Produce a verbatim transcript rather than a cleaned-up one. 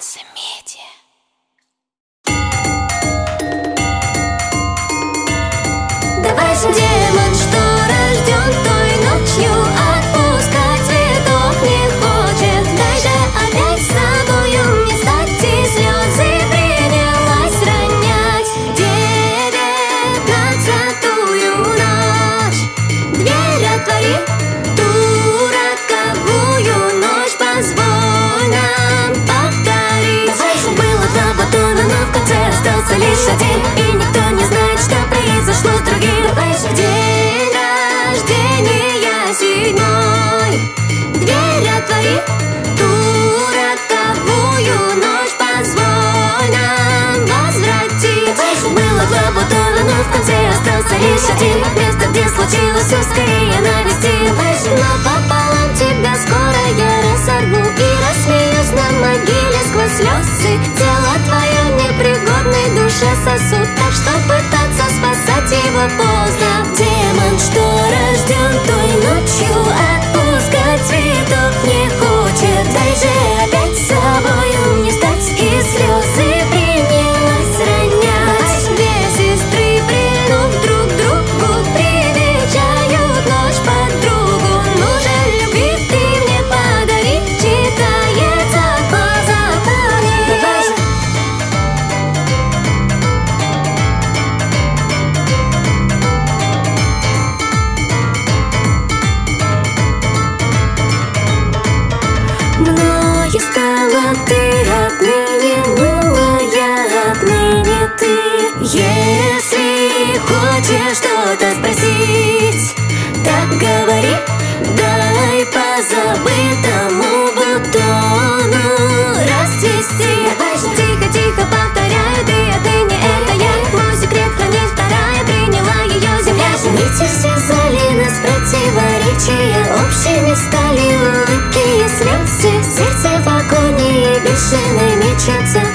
Медиа. Давай же, демон, что рожден той ночью, отпускать цветов не хочет. Дай же опять с тобою не стать, и слезы принялась ронять. Девятнадцатую ночь дверь отвори, ту роковую ночь позволь нам повторить. Было два батона, но в конце остался лишь один, и никто не знает, что произошло с другим. Давай же, день рождения седьмой дверь отвори, ту роковую ночь позволь нам возвратить. Было два батона, но в конце остался лишь один, место, где случилось все, скорее навести. Но пополам тебя скоро я разорву и рассмеюсь на могиле сквозь слезы. Тело твое непригодной душе сосуд, так что пытаться спасать его поздно. Демон, что рожден той ночью, отпускать цветов не хочет. Дай же опять с собою не стать, и слезы принялась ронять. Две сестры, прильнув друг к другу, привечают ночь подругу. Нужен любви ты мне подари, читается по законе. Давай же. Мною стала ты отныне, милая, отныне ты. Если хочешь что-то спросить, так говори, дай по забытому бутону расцвести. Давай же, тихо-тихо повторяю, ты отныне это я. Мой секрет хранит вторая, приняла ее земля. Нити связали нас противоречия, общими стали улыбки и слезы. Сердце в агонии бешеной мечется.